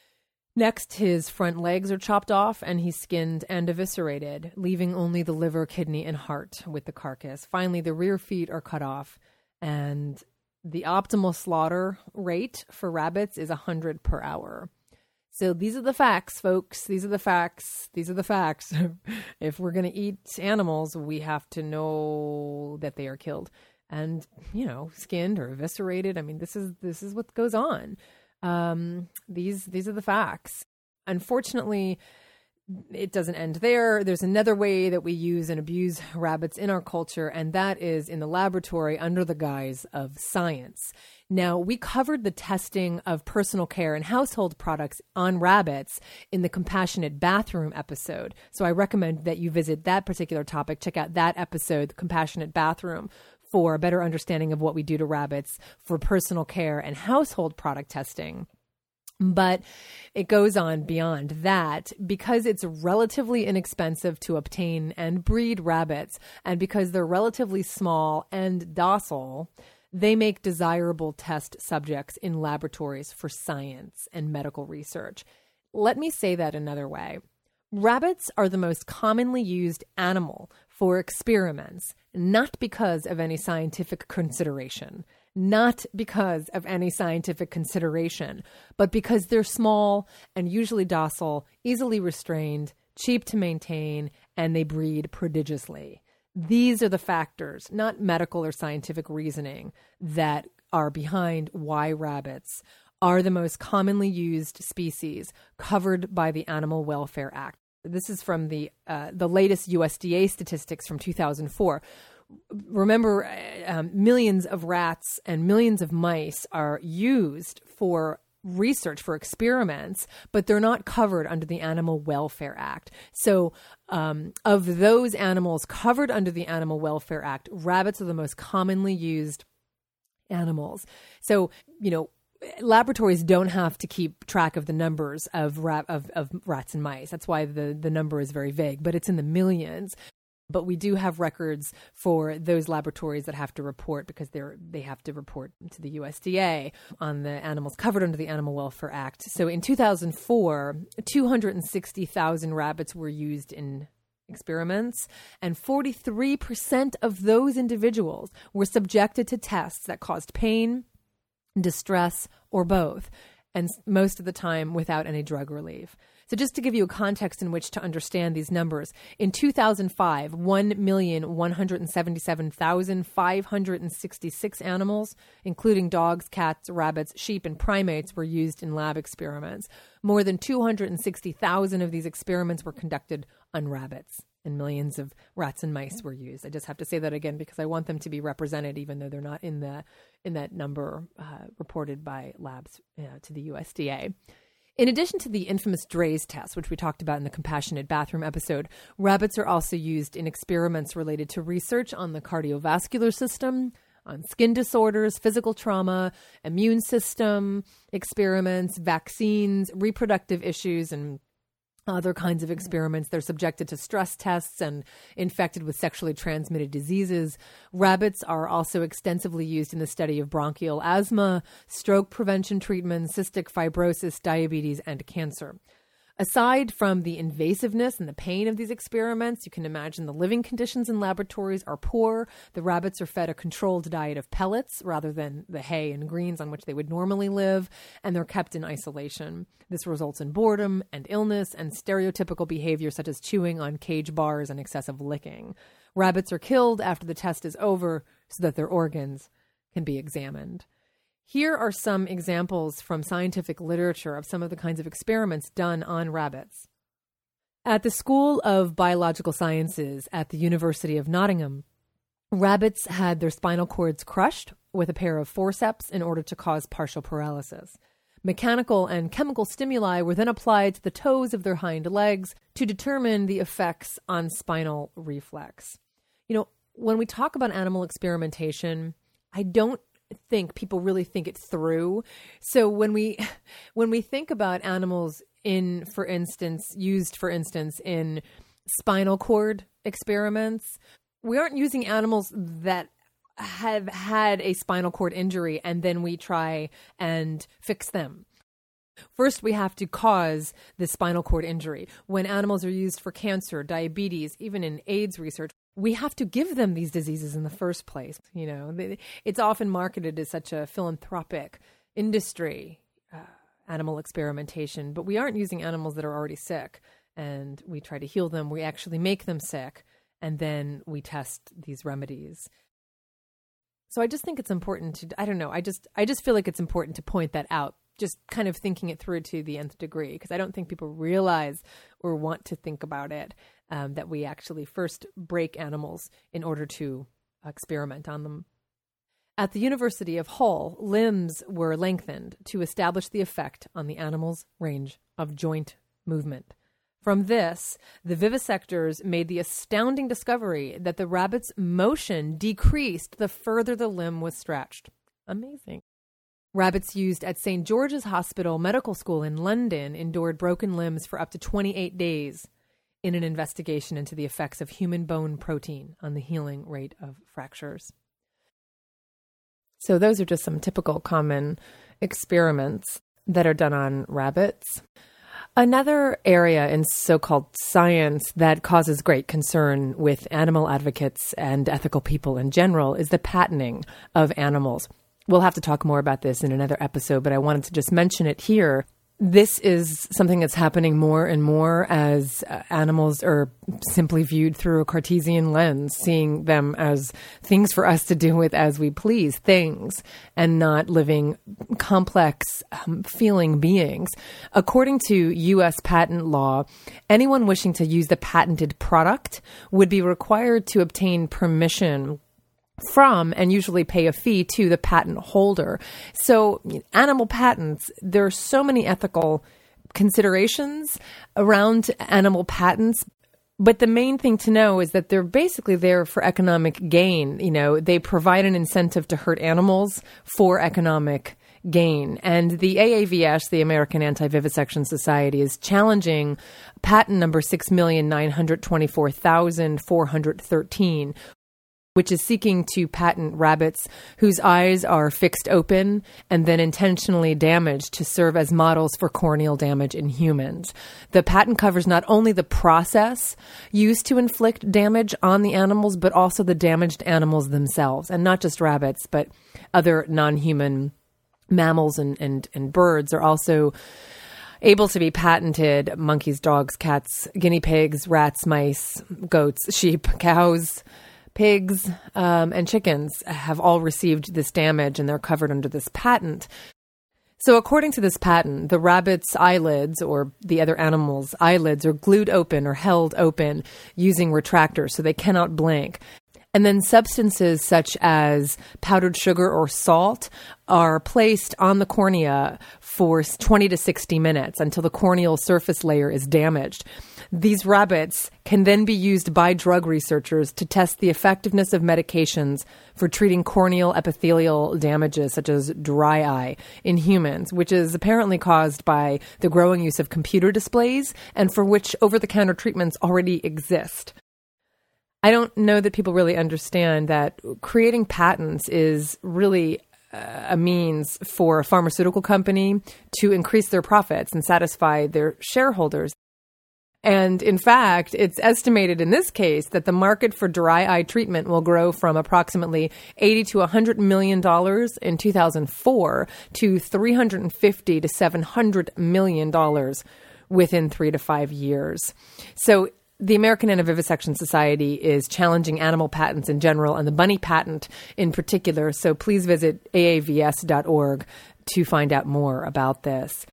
Next, his front legs are chopped off and he's skinned and eviscerated, leaving only the liver, kidney, and heart with the carcass. Finally, the rear feet are cut off, and the optimal slaughter rate for rabbits is one hundred per hour. So these are the facts, folks. These are the facts. These are the facts. If we're going to eat animals, we have to know that they are killed and, you know, skinned or eviscerated. I mean, this is this is what goes on. Um, these these are the facts. Unfortunately, it doesn't end there. There's another way that we use and abuse rabbits in our culture, and that is in the laboratory under the guise of science. Now, we covered the testing of personal care and household products on rabbits in the Compassionate Bathroom episode. So I recommend that you visit that particular topic. Check out that episode, the Compassionate Bathroom, for a better understanding of what we do to rabbits for personal care and household product testing. But it goes on beyond that because it's relatively inexpensive to obtain and breed rabbits, and because they're relatively small and docile, they make desirable test subjects in laboratories for science and medical research. Let me say that another way. Rabbits are the most commonly used animal for experiments, not because of any scientific consideration, not because of any scientific consideration, but because they're small and usually docile, easily restrained, cheap to maintain, and they breed prodigiously. These are the factors, not medical or scientific reasoning, that are behind why rabbits are the most commonly used species covered by the Animal Welfare Act. This is from the uh, the latest U S D A statistics from two thousand four. Remember, um, millions of rats and millions of mice are used for research, for experiments, but they're not covered under the Animal Welfare Act. So um, of those animals covered under the Animal Welfare Act, rabbits are the most commonly used animals. So, you know, laboratories don't have to keep track of the numbers of, rat, of of rats and mice. That's why the, the number is very vague, but it's in the millions. But we do have records for those laboratories that have to report because they're they have to report to the U S D A on the animals covered under the Animal Welfare Act. So in two thousand four, two hundred sixty thousand rabbits were used in experiments, and forty-three percent of those individuals were subjected to tests that caused pain, distress, or both, and most of the time without any drug relief. So just to give you a context in which to understand these numbers, in two thousand five, one million one hundred seventy-seven thousand five hundred sixty-six animals, including dogs, cats, rabbits, sheep, and primates, were used in lab experiments. More than two hundred sixty thousand of these experiments were conducted on rabbits, and millions of rats and mice were used. I just have to say that again because I want them to be represented, even though they're not in the in that number uh, reported by labs uh, to the U S D A. In addition to the infamous Draize test, which we talked about in the Compassionate Bathroom episode, rabbits are also used in experiments related to research on the cardiovascular system, on skin disorders, physical trauma, immune system experiments, vaccines, reproductive issues, and other kinds of experiments. They're subjected to stress tests and infected with sexually transmitted diseases. Rabbits are also extensively used in the study of bronchial asthma, stroke prevention treatment, cystic fibrosis, diabetes, and cancer. Aside from the invasiveness and the pain of these experiments, you can imagine the living conditions in laboratories are poor. The rabbits are fed a controlled diet of pellets rather than the hay and greens on which they would normally live, and they're kept in isolation. This results in boredom and illness and stereotypical behavior such as chewing on cage bars and excessive licking. Rabbits are killed after the test is over so that their organs can be examined. Here are some examples from scientific literature of some of the kinds of experiments done on rabbits. At the School of Biological Sciences at the University of Nottingham, rabbits had their spinal cords crushed with a pair of forceps in order to cause partial paralysis. Mechanical and chemical stimuli were then applied to the toes of their hind legs to determine the effects on spinal reflex. You know, when we talk about animal experimentation, I don't think people really think it through. So when we when we think about animals in, for instance, used, for instance, in spinal cord experiments, we aren't using animals that have had a spinal cord injury and then we try and fix them. First, we have to cause the spinal cord injury. When animals are used for cancer, diabetes, even in AIDS research, we have to give them these diseases in the first place. You know, it's often marketed as such a philanthropic industry, uh, animal experimentation, but we aren't using animals that are already sick and we try to heal them. We actually make them sick and then we test these remedies. So I just think it's important to, I don't know, I just I just feel like it's important to point that out, just kind of thinking it through to the nth degree, because I don't think people realize or want to think about it, um, that we actually first break animals in order to experiment on them. At the University of Hull, limbs were lengthened to establish the effect on the animal's range of joint movement. From this, the vivisectors made the astounding discovery that the rabbit's motion decreased the further the limb was stretched. Amazing. Rabbits used at Saint George's Hospital Medical School in London endured broken limbs for up to twenty-eight days in an investigation into the effects of human bone protein on the healing rate of fractures. So those are just some typical common experiments that are done on rabbits. Another area in so-called science that causes great concern with animal advocates and ethical people in general is the patenting of animals. We'll have to talk more about this in another episode, but I wanted to just mention it here. This is something that's happening more and more as uh, animals are simply viewed through a Cartesian lens, seeing them as things for us to do with as we please, things, and not living, complex, um, feeling beings. According to U S patent law, anyone wishing to use the patented product would be required to obtain permission from and usually pay a fee to the patent holder. So animal patents, there are so many ethical considerations around animal patents. But the main thing to know is that they're basically there for economic gain. You know, they provide an incentive to hurt animals for economic gain. And the A A V S, the American Anti-Vivisection Society, is challenging patent number six million nine hundred twenty-four thousand four hundred thirteen, which is seeking to patent rabbits whose eyes are fixed open and then intentionally damaged to serve as models for corneal damage in humans. The patent covers not only the process used to inflict damage on the animals, but also the damaged animals themselves, and not just rabbits, but other non-human mammals and, and, and birds are also able to be patented. Monkeys, dogs, cats, guinea pigs, rats, mice, goats, sheep, cows, pigs, um, and chickens have all received this damage, and they're covered under this patent. So according to this patent, the rabbit's eyelids, or the other animal's eyelids, are glued open or held open using retractors, so they cannot blink. And then substances such as powdered sugar or salt are placed on the cornea for twenty to sixty minutes until the corneal surface layer is damaged. These rabbits can then be used by drug researchers to test the effectiveness of medications for treating corneal epithelial damages such as dry eye in humans, which is apparently caused by the growing use of computer displays and for which over-the-counter treatments already exist. I don't know that people really understand that creating patents is really uh, a means for a pharmaceutical company to increase their profits and satisfy their shareholders. And in fact, it's estimated in this case that the market for dry eye treatment will grow from approximately eighty to one hundred million dollars in two thousand four to three hundred fifty to seven hundred million dollars within three to five years. So the American Anti-Vivisection Society is challenging animal patents in general and the bunny patent in particular. So please visit A A V S dot org to find out more about this.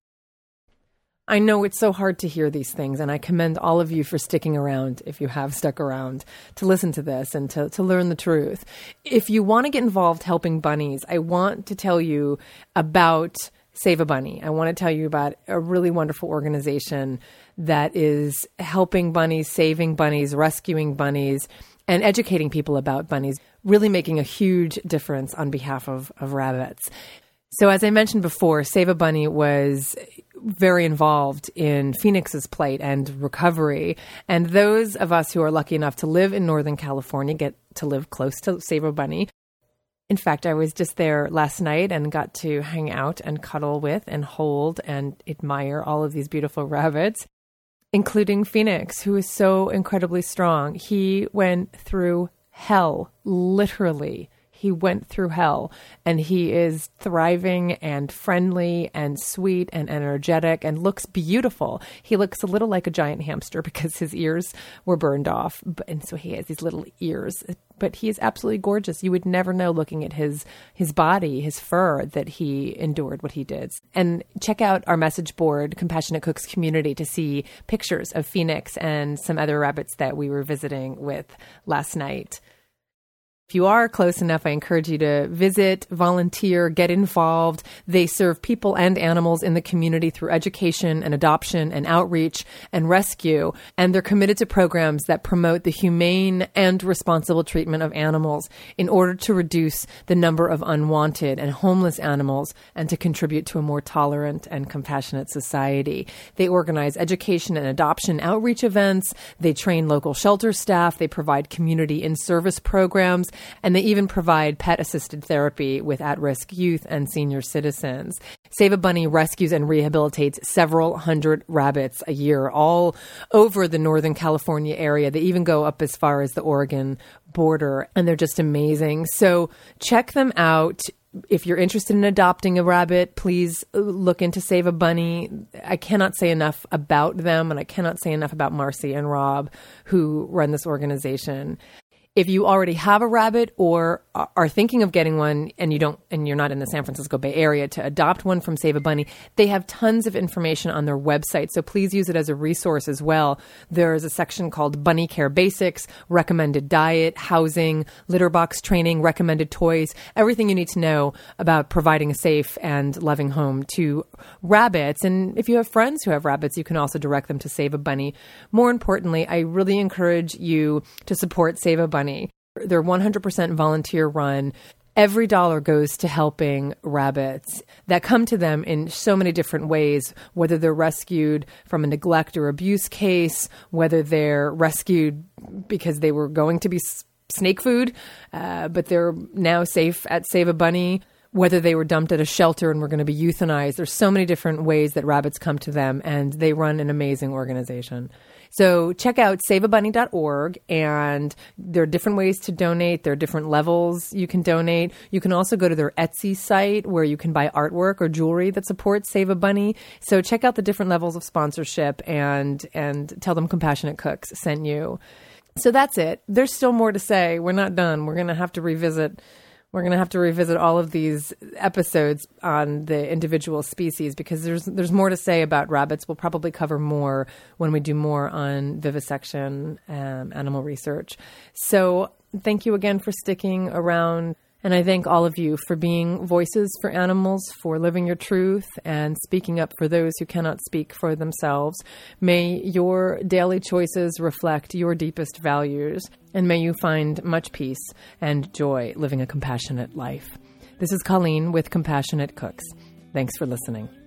I know it's so hard to hear these things, and I commend all of you for sticking around, if you have stuck around, to listen to this and to, to learn the truth. If you want to get involved helping bunnies, I want to tell you about Save a Bunny. I want to tell you about a really wonderful organization that is helping bunnies, saving bunnies, rescuing bunnies, and educating people about bunnies, really making a huge difference on behalf of, of rabbits. So as I mentioned before, Save a Bunny was very involved in Phoenix's plight and recovery. And those of us who are lucky enough to live in Northern California get to live close to Save a Bunny. In fact, I was just there last night and got to hang out and cuddle with and hold and admire all of these beautiful rabbits, including Phoenix, who is so incredibly strong. He went through hell, literally. He went through hell, and he is thriving and friendly and sweet and energetic and looks beautiful. He looks a little like a giant hamster because his ears were burned off, and so he has these little ears. But he is absolutely gorgeous. You would never know looking at his his body, his fur, that he endured what he did. And check out our message board, Compassionate Cooks Community, to see pictures of Phoenix and some other rabbits that we were visiting with last night. If you are close enough, I encourage you to visit, volunteer, get involved. They serve people and animals in the community through education and adoption and outreach and rescue. And they're committed to programs that promote the humane and responsible treatment of animals in order to reduce the number of unwanted and homeless animals and to contribute to a more tolerant and compassionate society. They organize education and adoption outreach events. They train local shelter staff. They provide community in-service programs. And they even provide pet-assisted therapy with at-risk youth and senior citizens. Save a Bunny rescues and rehabilitates several hundred rabbits a year all over the Northern California area. They even go up as far as the Oregon border, and they're just amazing. So check them out. If you're interested in adopting a rabbit, please look into Save a Bunny. I cannot say enough about them, and I cannot say enough about Marcy and Rob, who run this organization. If you already have a rabbit or are thinking of getting one and you don't, and you're not in the San Francisco Bay Area to adopt one from Save a Bunny, they have tons of information on their website. So please use it as a resource as well. There is a section called Bunny Care Basics, recommended diet, housing, litter box training, recommended toys, everything you need to know about providing a safe and loving home to rabbits. And if you have friends who have rabbits, you can also direct them to Save a Bunny. More importantly, I really encourage you to support Save a Bunny. They're one hundred percent volunteer run. Every dollar goes to helping rabbits that come to them in so many different ways, whether they're rescued from a neglect or abuse case, whether they're rescued because they were going to be snake food, uh, but they're now safe at Save a Bunny, whether they were dumped at a shelter and were going to be euthanized. There's so many different ways that rabbits come to them, and they run an amazing organization. So check out save a bunny dot org, and there are different ways to donate. There are different levels you can donate. You can also go to their Etsy site where you can buy artwork or jewelry that supports Save a Bunny. So check out the different levels of sponsorship and and tell them Compassionate Cooks sent you. So that's it. There's still more to say. We're not done. We're going to have to revisit We're going to have to revisit all of these episodes on the individual species because there's there's more to say about rabbits. We'll probably cover more when we do more on vivisection, um, animal research. So thank you again for sticking around. And I thank all of you for being voices for animals, for living your truth, and speaking up for those who cannot speak for themselves. May your daily choices reflect your deepest values, and may you find much peace and joy living a compassionate life. This is Colleen with Compassionate Cooks. Thanks for listening.